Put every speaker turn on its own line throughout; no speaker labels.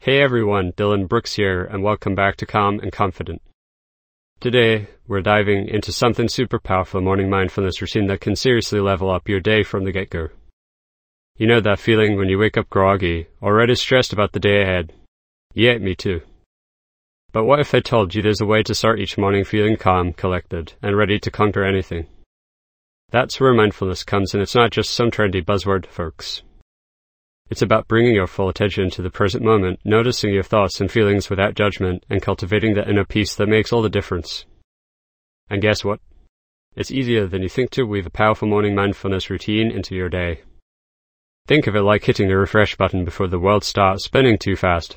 Hey everyone, Dylan Brooks here, and welcome back to Calm and Confident. Today, we're diving into something super powerful morning mindfulness routine that can seriously level up your day from the get-go. You know that feeling when you wake up groggy, already stressed about the day ahead? Yeah, me too. But what if I told you there's a way to start each morning feeling calm, collected, and ready to conquer anything? That's where mindfulness comes, and it's not just some trendy buzzword, folks. It's about bringing your full attention to the present moment, noticing your thoughts and feelings without judgment, and cultivating the inner peace that makes all the difference. And guess what? It's easier than you think to weave a powerful morning mindfulness routine into your day. Think of it like hitting the refresh button before the world starts spinning too fast.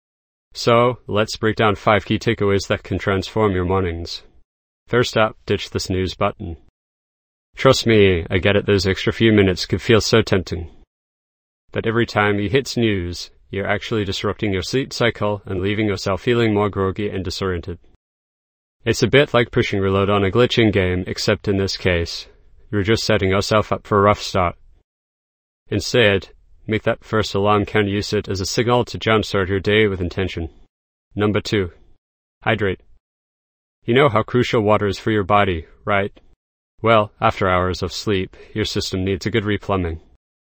So, let's break down 5 key takeaways that can transform your mornings. First up, ditch the snooze button. Trust me, I get it, those extra few minutes could feel so tempting. But every time you hit snooze, you're actually disrupting your sleep cycle and leaving yourself feeling more groggy and disoriented. It's a bit like pushing reload on a glitching game, except in this case, you're just setting yourself up for a rough start. Instead, make that first alarm count, use it as a signal to jumpstart your day with intention. Number 2. Hydrate. You know how crucial water is for your body, right? Well, after hours of sleep, your system needs a good replumbing.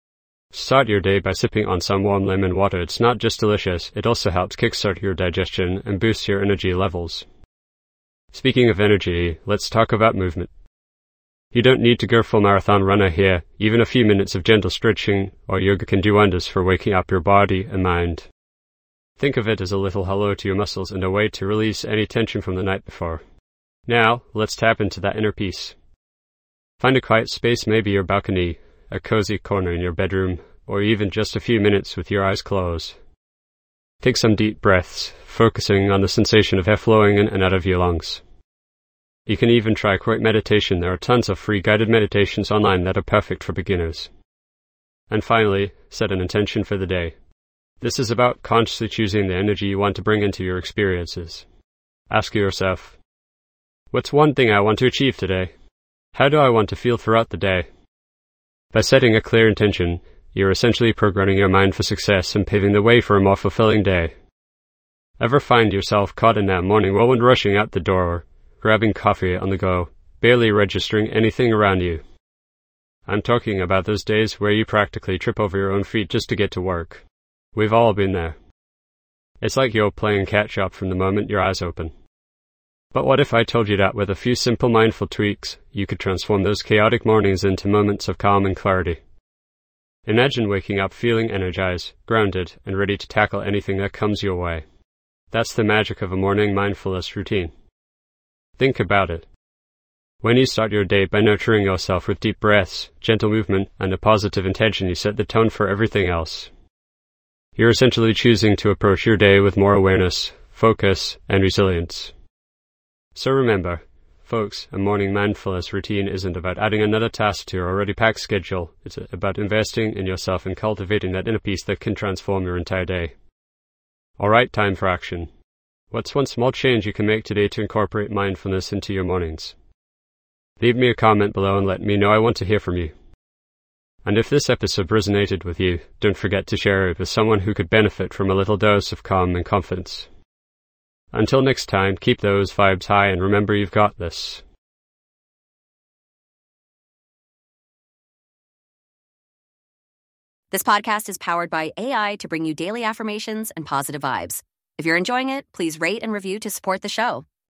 Start your day by sipping on some warm lemon water. It's not just delicious, it also helps kickstart your digestion and boost your energy levels. Speaking of energy, let's talk about movement. You don't need to go full marathon runner here. Even a few minutes of gentle stretching or yoga can do wonders for waking up your body and mind. Think of it as a little hello to your muscles and a way to release any tension from the night before. Now, let's tap into that inner peace. Find a quiet space, maybe your balcony, a cozy corner in your bedroom, or even just a few minutes with your eyes closed. Take some deep breaths, focusing on the sensation of air flowing in and out of your lungs. You can even try quiet meditation. There are tons of free guided meditations online that are perfect for beginners. And finally, set an intention for the day. This is about consciously choosing the energy you want to bring into your experiences. Ask yourself, what's one thing I want to achieve today? How do I want to feel throughout the day? By setting a clear intention, you're essentially programming your mind for success and paving the way for a more fulfilling day. Ever find yourself caught in that morning whirlwind, rushing out the door, grabbing coffee on the go, barely registering anything around you? I'm talking about those days where you practically trip over your own feet just to get to work. We've all been there. It's like you're playing catch-up from the moment your eyes open. But what if I told you that with a few simple mindful tweaks, you could transform those chaotic mornings into moments of calm and clarity? Imagine waking up feeling energized, grounded, and ready to tackle anything that comes your way. That's the magic of a morning mindfulness routine. Think about it. When you start your day by nurturing yourself with deep breaths, gentle movement, and a positive intention, you set the tone for everything else. You're essentially choosing to approach your day with more awareness, focus, and resilience. So remember, folks, a morning mindfulness routine isn't about adding another task to your already packed schedule. It's about investing in yourself and cultivating that inner peace that can transform your entire day. Alright, time for action. What's one small change you can make today to incorporate mindfulness into your mornings? Leave me a comment below and let me know. I want to hear from you. And if this episode resonated with you, don't forget to share it with someone who could benefit from a little dose of calm and confidence. Until next time, keep those vibes high and remember you've got this.
This podcast is powered by AI to bring you daily affirmations and positive vibes. If you're enjoying it, please rate and review to support the show.